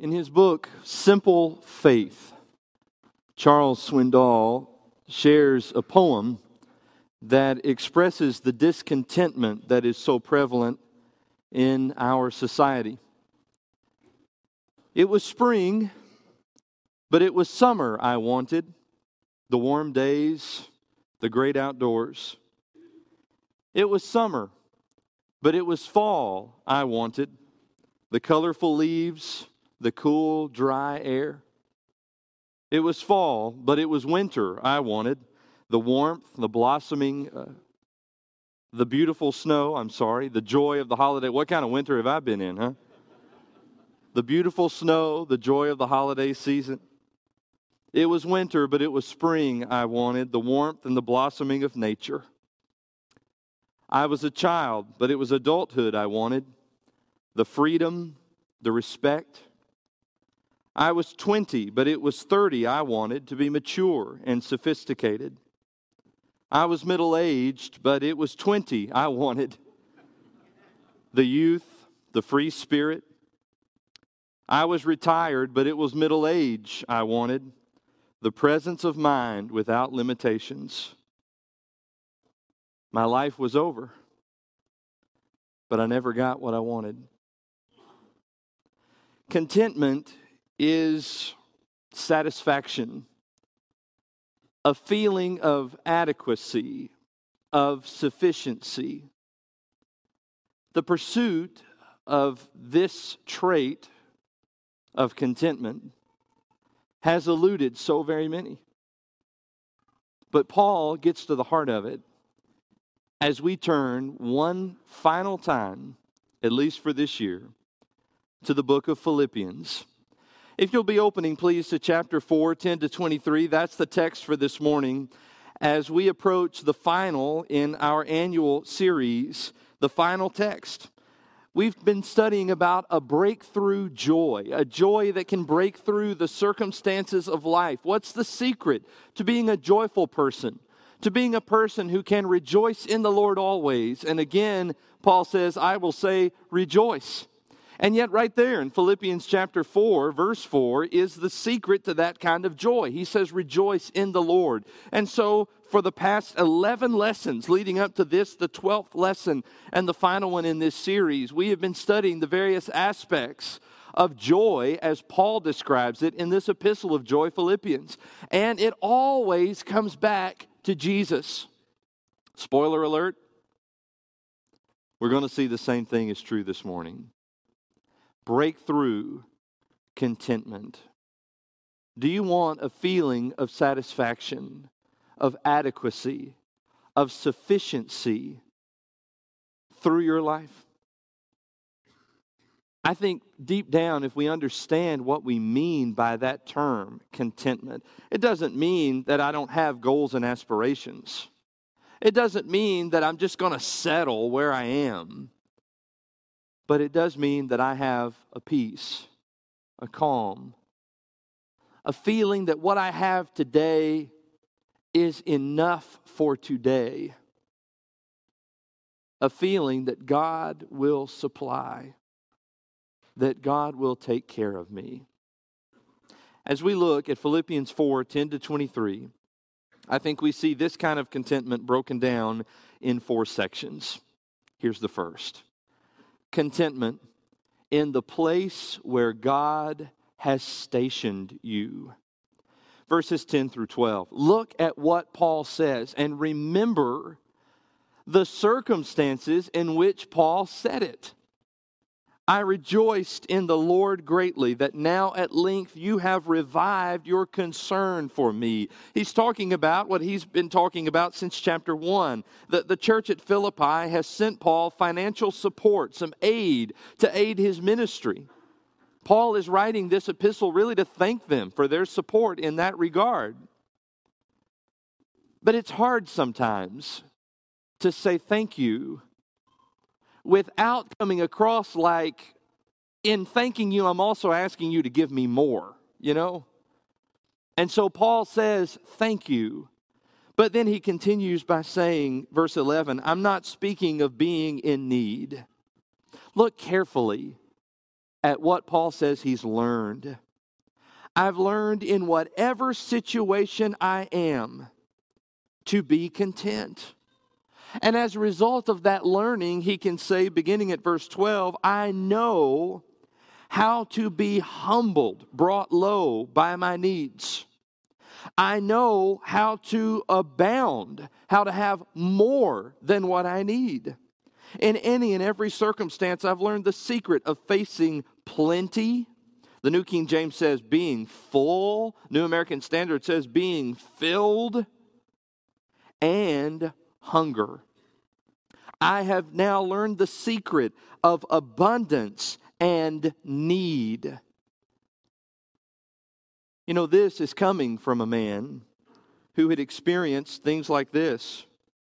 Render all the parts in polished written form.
In his book, Simple Faith, Charles Swindoll shares a poem that expresses the discontentment that is so prevalent in our society. It was spring, but it was summer I wanted, the warm days, the great outdoors. It was summer, but it was fall I wanted, the colorful leaves, the cool, dry air. It was fall, but it was winter I wanted, the warmth, the blossoming, the beautiful snow, the joy of the holiday. What kind of winter have I been in, huh? The beautiful snow, the joy of the holiday season. It was winter, but it was spring I wanted, the warmth and the blossoming of nature. I was a child, but it was adulthood I wanted, the freedom, the respect. I was 20, but it was 30 I wanted, to be mature and sophisticated. I was middle-aged, but it was 20 I wanted, the youth, the free spirit. I was retired, but it was middle age I wanted, the presence of mind without limitations. My life was over, but I never got what I wanted. Contentment is satisfaction, a feeling of adequacy, of sufficiency. The pursuit of this trait of contentment has eluded so very many. But Paul gets to the heart of it as we turn one final time, at least for this year, to the book of Philippians. If you'll be opening, please, to chapter 4, 10 to 23. That's the text for this morning as we approach the final in our annual series, the final text. We've been studying about a breakthrough joy, a joy that can break through the circumstances of life. What's the secret to being a joyful person? To being a person who can rejoice in the Lord always. And again, Paul says, I will say, rejoice. And yet right there in Philippians chapter 4, verse 4, is the secret to that kind of joy. He says, rejoice in the Lord. And so for the past 11 lessons leading up to this, the 12th lesson and the final one in this series, we have been studying the various aspects of joy as Paul describes it in this epistle of joy, Philippians. And it always comes back to Jesus. Spoiler alert, we're going to see the same thing is true this morning. Breakthrough contentment. Do you want a feeling of satisfaction, of adequacy, of sufficiency through your life? I think deep down, if we understand what we mean by that term, contentment, it doesn't mean that I don't have goals and aspirations. It doesn't mean that I'm just going to settle where I am. But it does mean that I have a peace, a calm, a feeling that what I have today is enough for today. A feeling that God will supply, that God will take care of me. As we look at Philippians 4, 10 to 23, I think we see this kind of contentment broken down in 4 sections. Here's the first. Contentment in the place where God has stationed you. Verses 10 through 12. Look at what Paul says and remember the circumstances in which Paul said it. I rejoiced in the Lord greatly that now at length you have revived your concern for me. He's talking about what he's been talking about since chapter 1. The church at Philippi has sent Paul financial support, some aid to aid his ministry. Paul is writing this epistle really to thank them for their support in that regard. But it's hard sometimes to say thank you without coming across like, in thanking you, I'm also asking you to give me more, you know? And so Paul says, thank you. But then he continues by saying, verse 11, I'm not speaking of being in need. Look carefully at what Paul says he's learned. I've learned in whatever situation I am to be content. And as a result of that learning, he can say, beginning at verse 12, I know how to be humbled, brought low by my needs. I know how to abound, how to have more than what I need. In any and every circumstance, I've learned the secret of facing plenty. The New King James says being full. New American Standard says being filled. And hunger. I have now learned the secret of abundance and need. You know, this is coming from a man who had experienced things like this.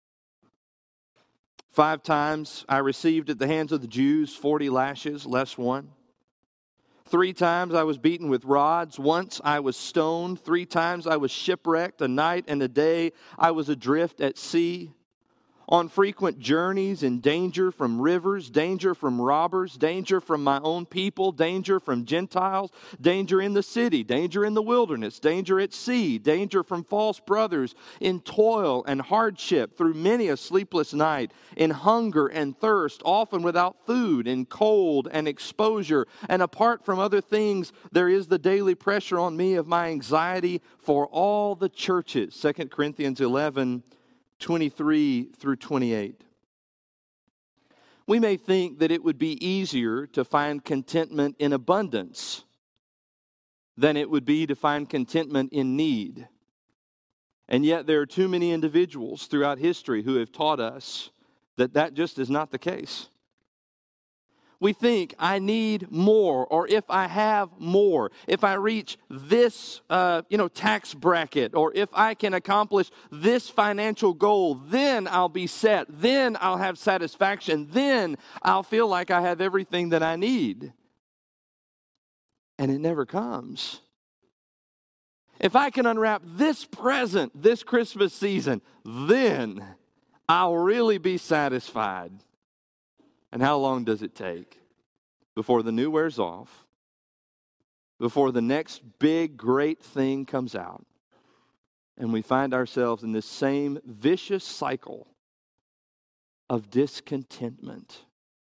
5 times I received at the hands of the Jews 40 lashes, less one. 3 times I was beaten with rods. Once I was stoned. 3 times I was shipwrecked. A night and a day I was adrift at sea. On frequent journeys in danger from rivers, danger from robbers, danger from my own people, danger from Gentiles, danger in the city, danger in the wilderness, danger at sea, danger from false brothers, in toil and hardship, through many a sleepless night, in hunger and thirst, often without food, in cold and exposure. And apart from other things, there is the daily pressure on me of my anxiety for all the churches. 2 Corinthians 11:23 through 28. We may think that it would be easier to find contentment in abundance than it would be to find contentment in need. And yet there are too many individuals throughout history who have taught us that that just is not the case. We think, I need more, or if I have more, if I reach this tax bracket, or if I can accomplish this financial goal, then I'll be set, then I'll have satisfaction, then I'll feel like I have everything that I need. And it never comes. If I can unwrap this present this Christmas season, then I'll really be satisfied. And how long does it take before the new wears off, before the next big, great thing comes out, and we find ourselves in this same vicious cycle of discontentment?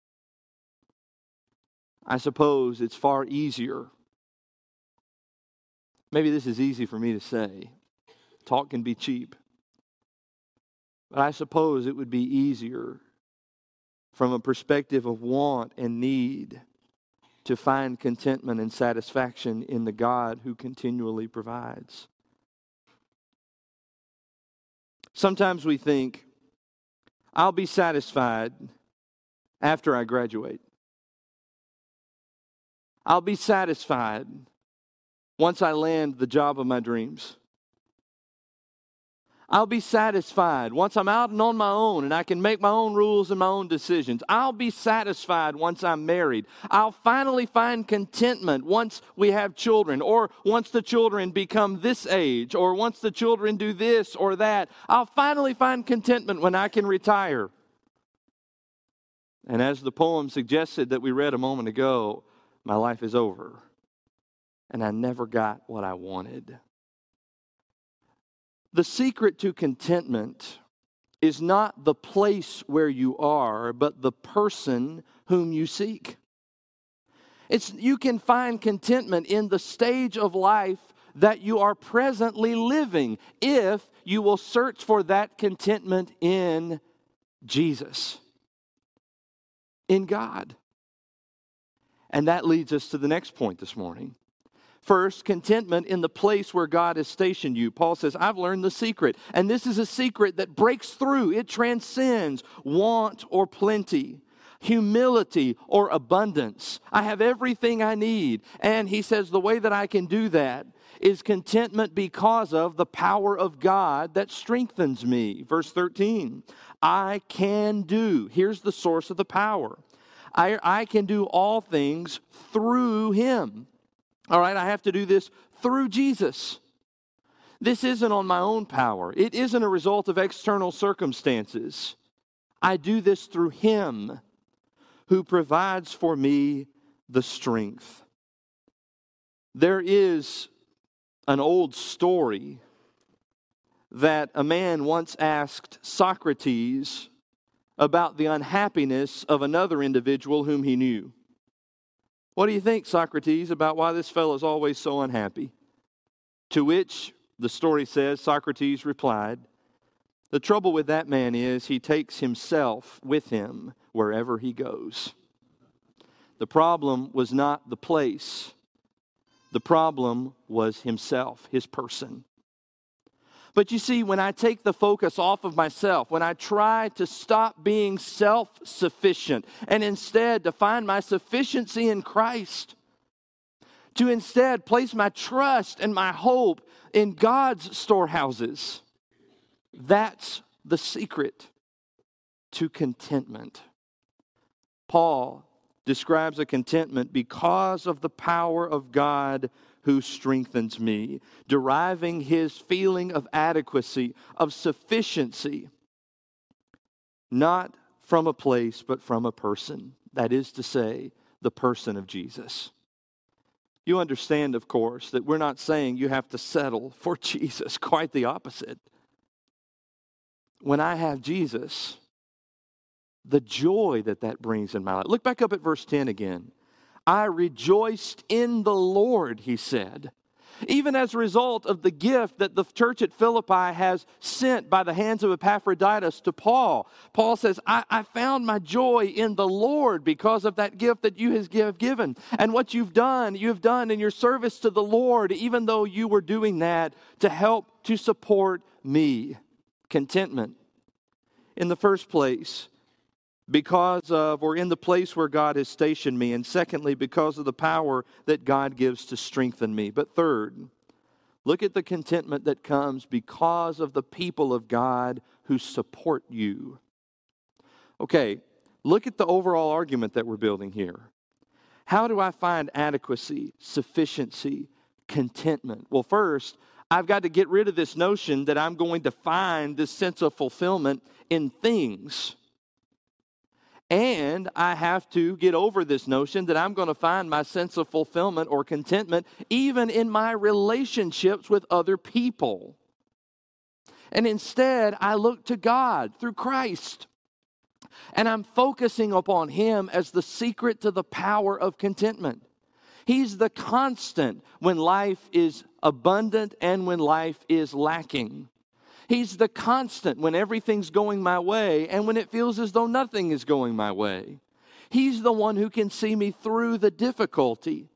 I suppose it's far easier. Maybe this is easy for me to say. Talk can be cheap. But I suppose it would be easier from a perspective of want and need to find contentment and satisfaction in the God who continually provides. Sometimes we think, I'll be satisfied after I graduate. I'll be satisfied once I land the job of my dreams. I'll be satisfied once I'm out and on my own and I can make my own rules and my own decisions. I'll be satisfied once I'm married. I'll finally find contentment once we have children, or once the children become this age, or once the children do this or that. I'll finally find contentment when I can retire. And as the poem suggested that we read a moment ago, my life is over and I never got what I wanted. The secret to contentment is not the place where you are, but the person whom you seek. You can find contentment in the stage of life that you are presently living if you will search for that contentment in Jesus, in God. And that leads us to the next point this morning. First, contentment in the place where God has stationed you. Paul says, I've learned the secret. And this is a secret that breaks through. It transcends want or plenty, humility or abundance. I have everything I need. And he says the way that I can do that is contentment because of the power of God that strengthens me. Verse 13, I can do. Here's the source of the power. I can do all things through Him. All right, I have to do this through Jesus. This isn't on my own power. It isn't a result of external circumstances. I do this through Him who provides for me the strength. There is an old story that a man once asked Socrates about the unhappiness of another individual whom he knew. What do you think, Socrates, about why this fellow is always so unhappy? To which, the story says, Socrates replied, the trouble with that man is he takes himself with him wherever he goes. The problem was not the place. The problem was himself, his person. But you see, when I take the focus off of myself, when I try to stop being self-sufficient and instead to find my sufficiency in Christ, to instead place my trust and my hope in God's storehouses, that's the secret to contentment. Paul describes a contentment because of the power of God who strengthens me, deriving his feeling of adequacy, of sufficiency, not from a place, but from a person. That is to say, the person of Jesus. You understand, of course, that we're not saying you have to settle for Jesus. Quite the opposite. When I have Jesus, the joy that brings in my life. Look back up at verse 10 again. I rejoiced in the Lord, he said. Even as a result of the gift that the church at Philippi has sent by the hands of Epaphroditus to Paul. Paul says, I found my joy in the Lord because of that gift that you have given. And what you have done in your service to the Lord, even though you were doing that to help to support me. Contentment. In the first place, because of, or in the place where God has stationed me. And secondly, because of the power that God gives to strengthen me. But third, look at the contentment that comes because of the people of God who support you. Okay, look at the overall argument that we're building here. How do I find adequacy, sufficiency, contentment? Well, first, I've got to get rid of this notion that I'm going to find this sense of fulfillment in things. And I have to get over this notion that I'm going to find my sense of fulfillment or contentment even in my relationships with other people. And instead, I look to God through Christ. And I'm focusing upon Him as the secret to the power of contentment. He's the constant when life is abundant and when life is lacking. He's the constant when everything's going my way and when it feels as though nothing is going my way. He's the one who can see me through the difficulty.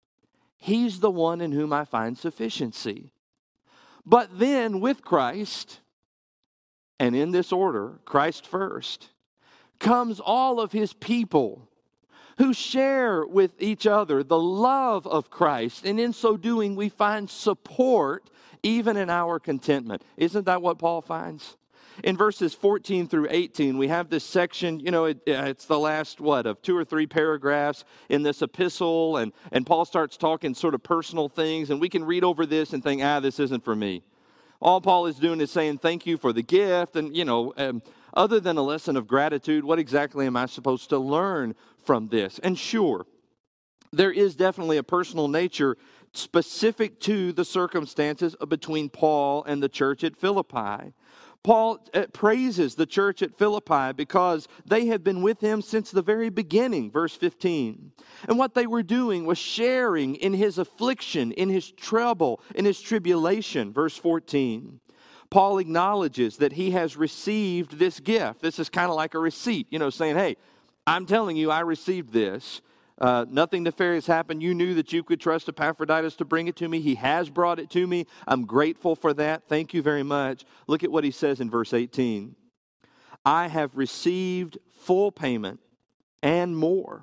He's the one in whom I find sufficiency. But then with Christ, and in this order, Christ first, comes all of His people who share with each other the love of Christ. And in so doing, we find support even in our contentment. Isn't that what Paul finds? In verses 14 through 18, we have this section, it's the last, of 2 or 3 paragraphs in this epistle, and Paul starts talking sort of personal things, and we can read over this and think, this isn't for me. All Paul is doing is saying, thank you for the gift, and, other than a lesson of gratitude, what exactly am I supposed to learn from this? And sure, there is definitely a personal nature specific to the circumstances between Paul and the church at Philippi. Paul praises the church at Philippi because they had been with him since the very beginning, verse 15. And what they were doing was sharing in his affliction, in his trouble, in his tribulation, verse 14. Paul acknowledges that he has received this gift. This is kind of like a receipt, saying, hey, I'm telling you I received this. Nothing nefarious happened. You knew that you could trust Epaphroditus to bring it to me. He has brought it to me. I'm grateful for that. Thank you very much. Look at what he says in verse 18. I have received full payment and more.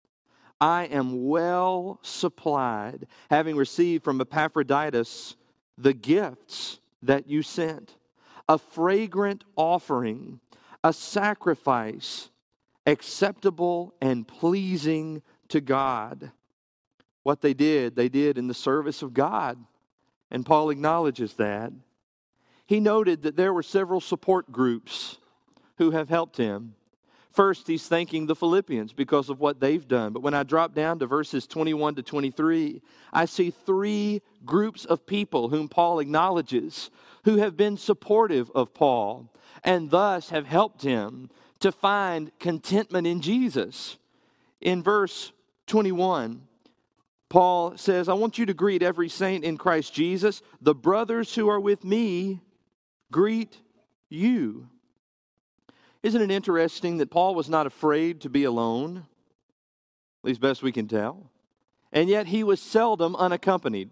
I am well supplied, having received from Epaphroditus the gifts that you sent, a fragrant offering, a sacrifice acceptable and pleasing to God. What they did in the service of God. And Paul acknowledges that. He noted that there were several support groups who have helped him. First, he's thanking the Philippians because of what they've done. But when I drop down to verses 21 to 23, I see three groups of people whom Paul acknowledges who have been supportive of Paul and thus have helped him to find contentment in Jesus. In verse 21, Paul says, I want you to greet every saint in Christ Jesus. The brothers who are with me greet you. Isn't it interesting that Paul was not afraid to be alone? At least best we can tell. And yet he was seldom unaccompanied.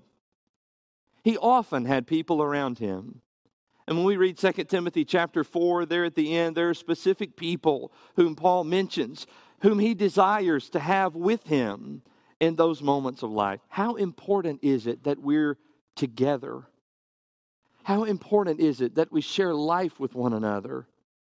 He often had people around him. And when we read 2 Timothy chapter 4, there at the end, there are specific people whom Paul mentions, whom he desires to have with him in those moments of life. How important is it that we're together? How important is it that we share life with one another?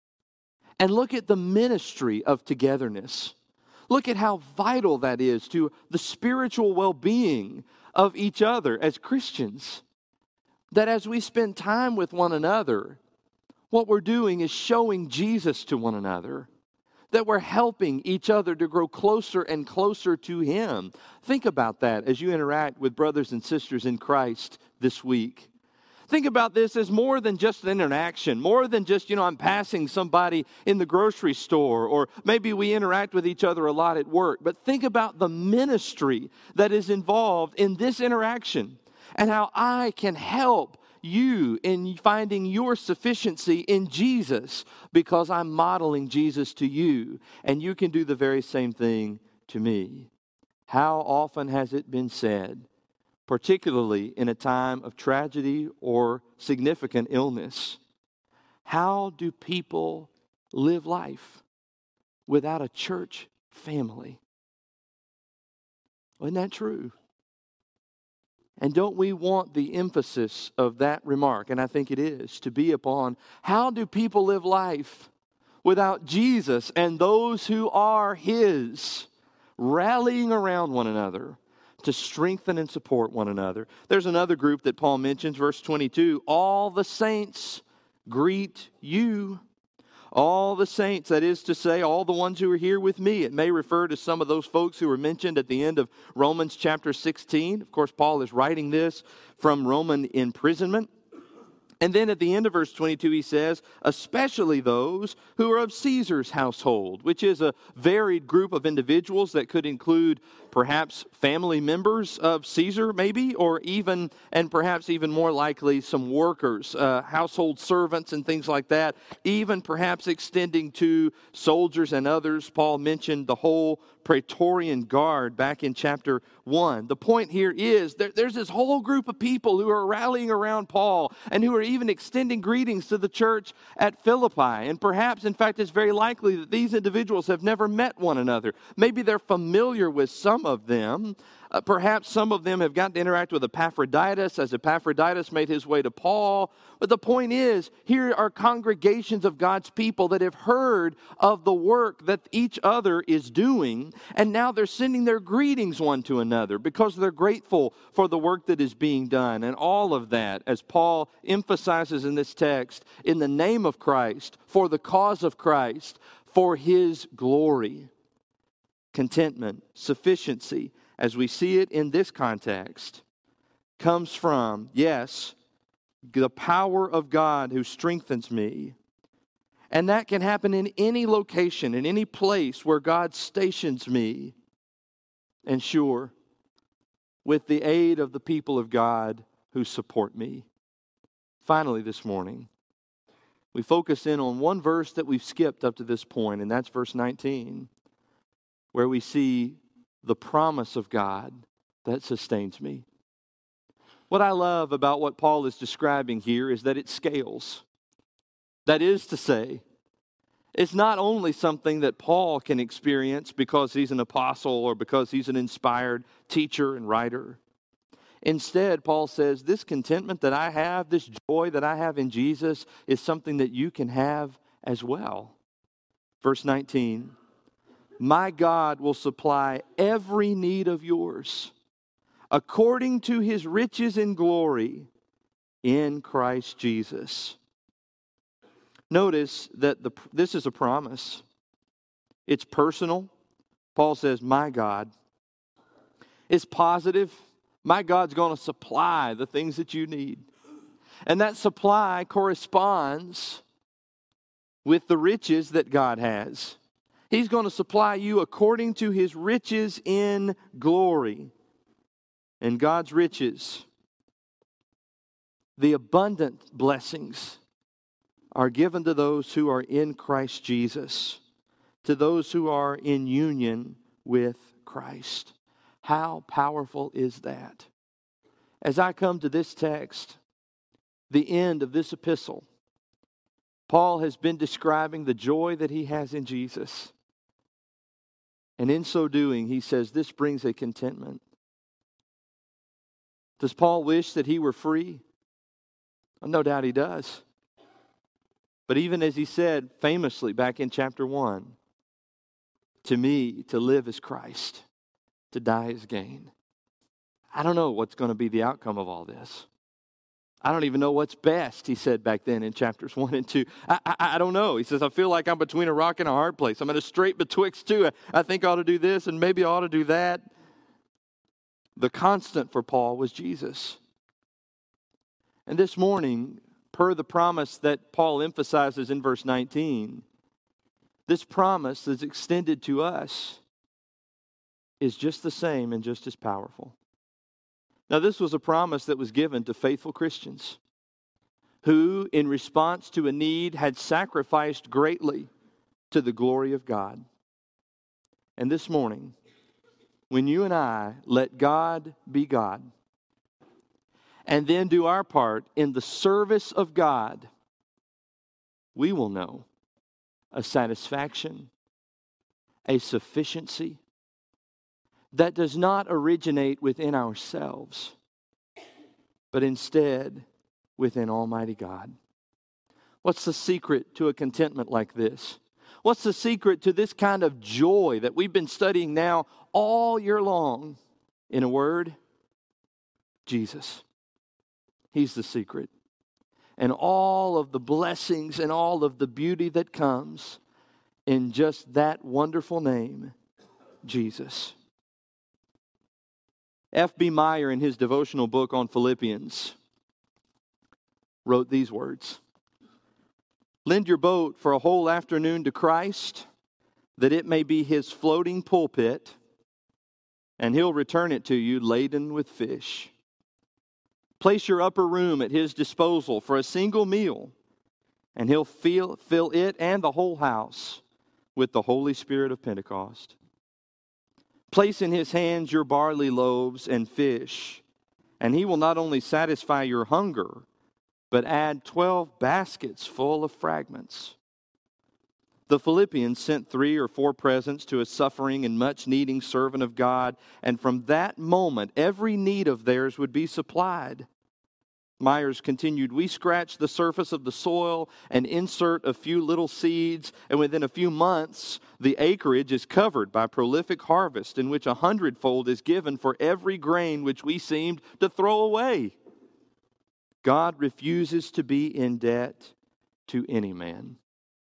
And look at the ministry of togetherness. Look at how vital that is to the spiritual well-being of each other as Christians. That as we spend time with one another, what we're doing is showing Jesus to one another. That we're helping each other to grow closer and closer to Him. Think about that as you interact with brothers and sisters in Christ this week. Think about this as more than just an interaction, more than just, I'm passing somebody in the grocery store, or maybe we interact with each other a lot at work. But think about the ministry that is involved in this interaction and how I can help you in finding your sufficiency in Jesus because I'm modeling Jesus to you, and you can do the very same thing to me. How often has it been said, particularly in a time of tragedy or significant illness, how do people live life without a church family? Isn't that true? And don't we want the emphasis of that remark, and I think it is, to be upon how do people live life without Jesus and those who are His, rallying around one another to strengthen and support one another. There's another group that Paul mentions, verse 22, all the saints greet you. All the saints, that is to say, all the ones who are here with me. It may refer to some of those folks who were mentioned at the end of Romans chapter 16. Of course, Paul is writing this from Roman imprisonment. And then at the end of verse 22, he says, especially those who are of Caesar's household, which is a varied group of individuals that could include perhaps family members of Caesar, maybe, or even, and perhaps even more likely, some workers, household servants and things like that, even perhaps extending to soldiers and others. Paul mentioned the whole Praetorian Guard back in chapter 1. The point here is there's this whole group of people who are rallying around Paul and who are even extending greetings to the church at Philippi. And perhaps, in fact, it's very likely that these individuals have never met one another. Maybe they're familiar with some of them. Perhaps some of them have gotten to interact with Epaphroditus as Epaphroditus made his way to Paul. But the point is, here are congregations of God's people that have heard of the work that each other is doing, and now they're sending their greetings one to another because they're grateful for the work that is being done. And all of that, as Paul emphasizes in this text, in the name of Christ, for the cause of Christ, for His glory. Contentment, sufficiency, as we see it in this context, comes from, yes, the power of God who strengthens me. And that can happen in any location, in any place where God stations me. And sure, with the aid of the people of God who support me. Finally, this morning, we focus in on one verse that we've skipped up to this point, and that's verse 19, where we see the promise of God that sustains me. What I love about what Paul is describing here is that it scales. That is to say, it's not only something that Paul can experience because he's an apostle or because he's an inspired teacher and writer. Instead, Paul says, this contentment that I have, this joy that I have in Jesus is something that you can have as well. Verse 19, my God will supply every need of yours according to His riches in glory in Christ Jesus. Notice that this is a promise. It's personal. Paul says, my God. It's positive. My God's going to supply the things that you need. And that supply corresponds with the riches that God has. He's going to supply you according to His riches in glory. And God's riches, the abundant blessings, are given to those who are in Christ Jesus, to those who are in union with Christ. How powerful is that? As I come to this text, the end of this epistle, Paul has been describing the joy that he has in Jesus. And in so doing, he says this brings a contentment. Does Paul wish that he were free? Well, no doubt he does. But even as he said famously back in chapter 1, to me, to live is Christ, to die is gain. I don't know what's going to be the outcome of all this. I don't even know what's best, he said back then in chapters 1 and 2. I don't know. He says, I feel like I'm between a rock and a hard place. I'm at a strait betwixt two. I think I ought to do this and maybe I ought to do that. The constant for Paul was Jesus. And this morning, per the promise that Paul emphasizes in verse 19, this promise that's extended to us is just the same and just as powerful. Now, this was a promise that was given to faithful Christians who, in response to a need, had sacrificed greatly to the glory of God. And this morning, when you and I let God be God, and then do our part in the service of God, we will know a satisfaction, a sufficiency that does not originate within ourselves, but instead within Almighty God. What's the secret to a contentment like this? What's the secret to this kind of joy that we've been studying now all year long? In a word, Jesus. He's the secret. And all of the blessings and all of the beauty that comes in just that wonderful name, Jesus. F.B. Meyer, in his devotional book on Philippians, wrote these words: lend your boat for a whole afternoon to Christ, that it may be His floating pulpit, and He'll return it to you laden with fish. Place your upper room at His disposal for a single meal, and He'll fill it and the whole house with the Holy Spirit of Pentecost. Place in His hands your barley loaves and fish, and He will not only satisfy your hunger, but add 12 baskets full of fragments. The Philippians sent 3 or 4 presents to a suffering and much needing servant of God, and from that moment, every need of theirs would be supplied. Myers continued, we scratch the surface of the soil and insert a few little seeds, and within a few months, the acreage is covered by prolific harvest, in which 100-fold is given for every grain which we seemed to throw away. God refuses to be in debt to any man.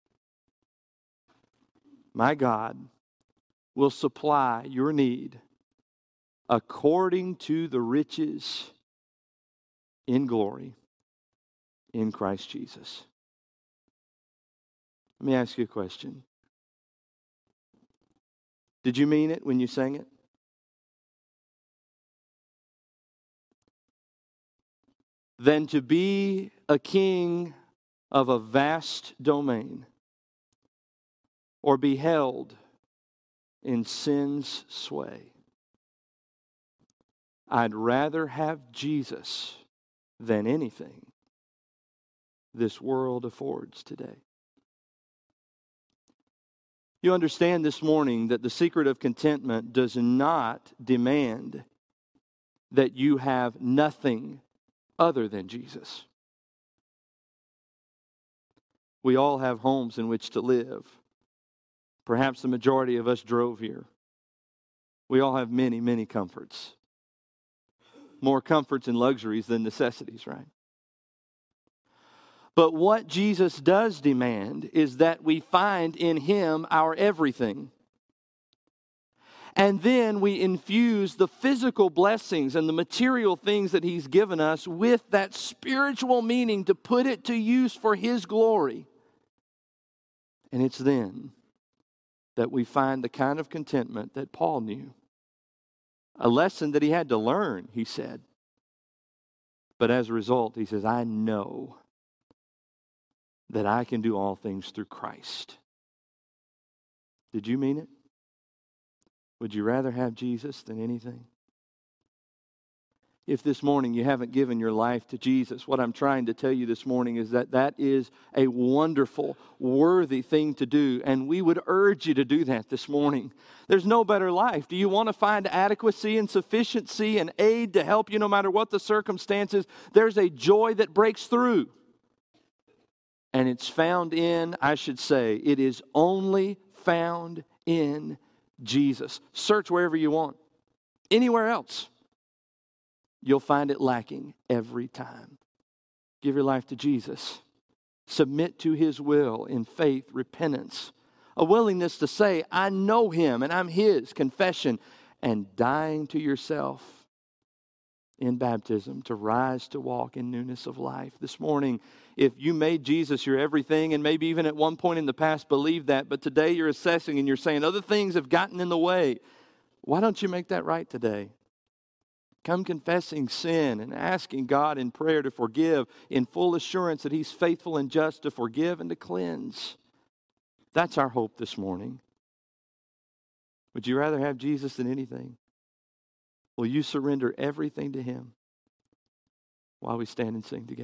My God will supply your need according to the riches in glory in Christ Jesus. Let me ask you a question. Did you mean it when you sang it? Than to be a king of a vast domain, or be held in sin's sway. I'd rather have Jesus than anything this world affords today. You understand this morning that the secret of contentment does not demand that you have nothing other than Jesus. We all have homes in which to live. Perhaps the majority of us drove here. We all have many, many comforts. More comforts and luxuries than necessities, right? But what Jesus does demand is that we find in Him our everything. And then we infuse the physical blessings and the material things that He's given us with that spiritual meaning to put it to use for His glory. And it's then that we find the kind of contentment that Paul knew. A lesson that he had to learn, he said. But as a result, he says, I know that I can do all things through Christ. Did you mean it? Would you rather have Jesus than anything? If this morning you haven't given your life to Jesus, what I'm trying to tell you this morning is that that is a wonderful, worthy thing to do, and we would urge you to do that this morning. There's no better life. Do you want to find adequacy and sufficiency and aid to help you no matter what the circumstances? There's a joy that breaks through. And it's found in, I should say, it is only found in Jesus. Search wherever you want. Anywhere else, you'll find it lacking every time. Give your life to Jesus. Submit to His will in faith, repentance. A willingness to say, I know Him and I'm His, confession, and dying to yourself in baptism to rise to walk in newness of life. This morning, if you made Jesus your everything, and maybe even at one point in the past believed that, but today you're assessing and you're saying other things have gotten in the way, why don't you make that right today? Come confessing sin and asking God in prayer to forgive in full assurance that He's faithful and just to forgive and to cleanse. That's our hope this morning. Would you rather have Jesus than anything? Will you surrender everything to Him while we stand and sing together?